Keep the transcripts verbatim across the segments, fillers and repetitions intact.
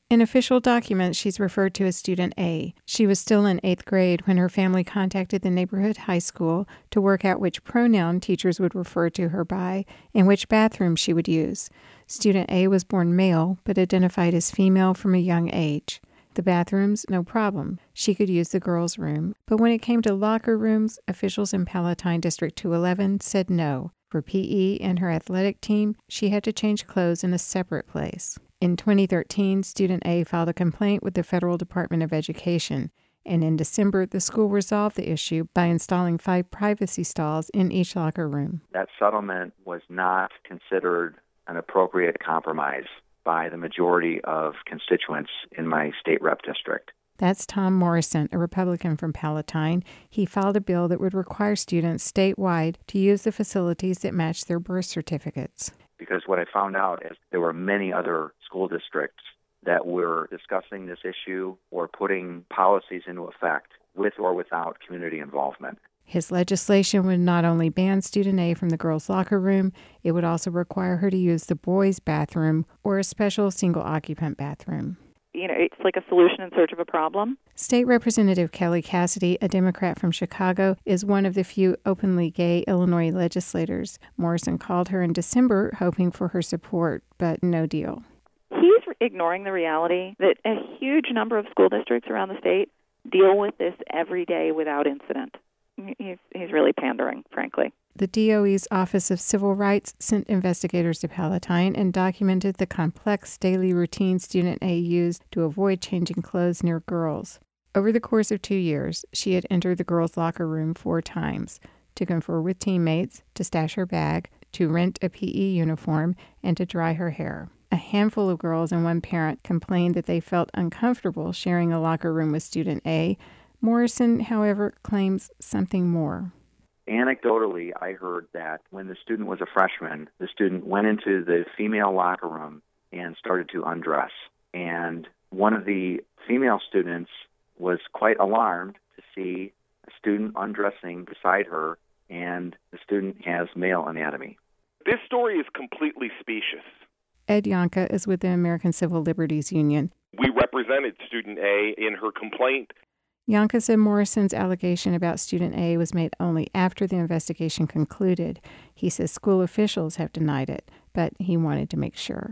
In official documents, she's referred to as Student A. She was still in eighth grade when her family contacted the neighborhood high school to work out which pronoun teachers would refer to her by and which bathroom she would use. Student A was born male, but identified as female from a young age. The bathrooms, no problem. She could use the girls' room. But when it came to locker rooms, officials in Palatine District two eleven said no. For P E and her athletic team, she had to change clothes in a separate place. In twenty thirteen, Student A filed a complaint with the Federal Department of Education, and in December, the school resolved the issue by installing five privacy stalls in each locker room. That settlement was not considered an appropriate compromise by the majority of constituents in my state rep district. That's Tom Morrison, a Republican from Palatine. He filed a bill that would require students statewide to use the facilities that match their birth certificates. Because what I found out is there were many other school districts that were discussing this issue or putting policies into effect with or without community involvement. His legislation would not only ban Student A from the girls' locker room, it would also require her to use the boys' bathroom or a special single-occupant bathroom. You know, it's like a solution in search of a problem. State Representative Kelly Cassidy, a Democrat from Chicago, is one of the few openly gay Illinois legislators. Morrison called her in December, hoping for her support, but no deal. He's ignoring the reality that a huge number of school districts around the state deal with this every day without incident. He's, he's really pandering, frankly. The D O E's Office of Civil Rights sent investigators to Palatine and documented the complex daily routine Student A used to avoid changing clothes near girls. Over the course of two years, she had entered the girls' locker room four times to confer with teammates, to stash her bag, to rent a P E uniform, and to dry her hair. A handful of girls and one parent complained that they felt uncomfortable sharing a locker room with Student A. Morrison, however, claims something more. Anecdotally, I heard that when the student was a freshman, the student went into the female locker room and started to undress. And one of the female students was quite alarmed to see a student undressing beside her, and the student has male anatomy. This story is completely specious. Ed Yonka is with the American Civil Liberties Union. We represented Student A in her complaint. Yonka said Morrison's allegation about Student A was made only after the investigation concluded. He says school officials have denied it, but he wanted to make sure.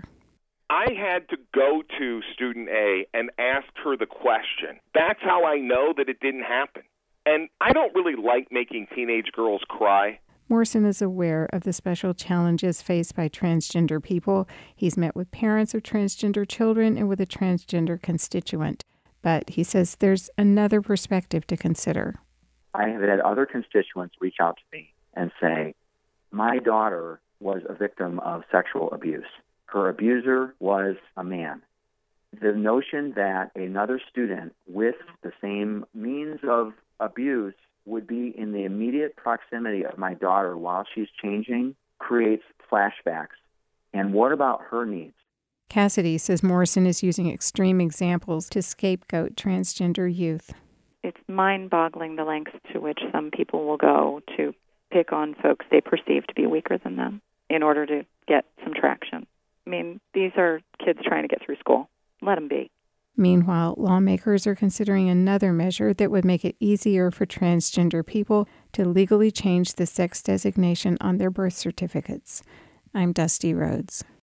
I had to go to Student A and ask her the question. That's how I know that it didn't happen. And I don't really like making teenage girls cry. Morrison is aware of the special challenges faced by transgender people. He's met with parents of transgender children and with a transgender constituent. But he says there's another perspective to consider. I have had other constituents reach out to me and say, my daughter was a victim of sexual abuse. Her abuser was a man. The notion that another student with the same means of abuse would be in the immediate proximity of my daughter while she's changing creates flashbacks. And what about her needs? Cassidy says Morrison is using extreme examples to scapegoat transgender youth. It's mind-boggling the lengths to which some people will go to pick on folks they perceive to be weaker than them in order to get some traction. I mean, these are kids trying to get through school. Let them be. Meanwhile, lawmakers are considering another measure that would make it easier for transgender people to legally change the sex designation on their birth certificates. I'm Dusty Rhodes.